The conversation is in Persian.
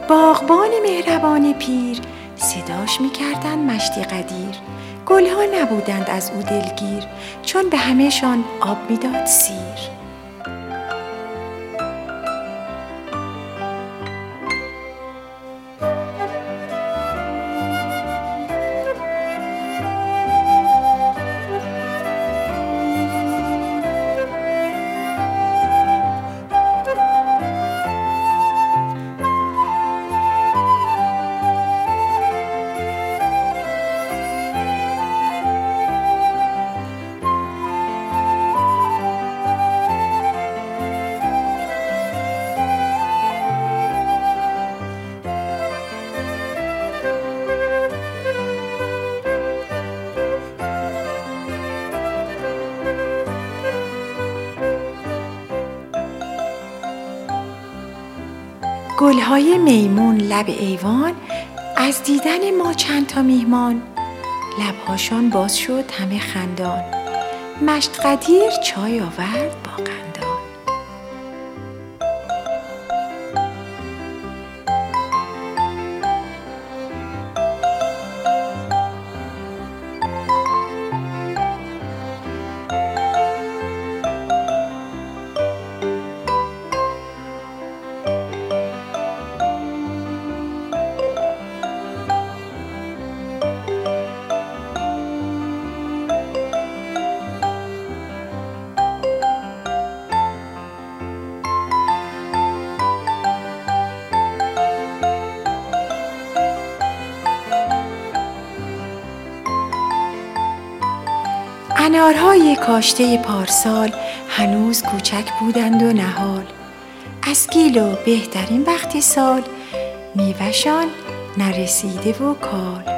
باغبان مهربان پیر صداش می‌کردند مشتی قدیر. گلها نبودند از او دلگیر، چون به همه‌شان آب می‌داد سیر. گلهای میمون لب ایوان، از دیدن ما چند تا میهمان، لبهاشان باز شد همه خندان. مشت قدیر چای آورد با قندان. انارهای کاشته پارسال هنوز کوچک بودند و نهال. از گیل و بهترین وقت سال، میوه‌شان نرسیده و کال.